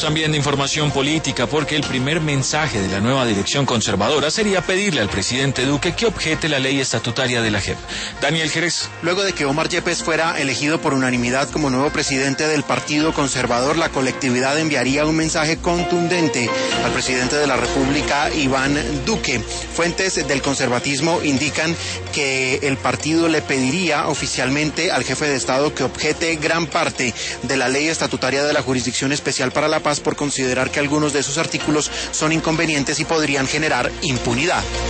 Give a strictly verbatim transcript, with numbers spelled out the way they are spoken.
también de información política porque el primer mensaje de la nueva dirección conservadora sería pedirle al presidente Duque que objete la ley estatutaria de la J E P. Daniel Jerez. Luego de que Omar Yepes fuera elegido por unanimidad como nuevo presidente del Partido Conservador, la colectividad enviaría un mensaje contundente al presidente de la República, Iván Duque. Fuentes del conservatismo indican que el partido le pediría oficialmente al jefe de Estado que objete gran parte de la ley estatutaria de la Jurisdicción Especial para la Paz por considerar que algunos de sus artículos son inconvenientes y podrían generar impunidad.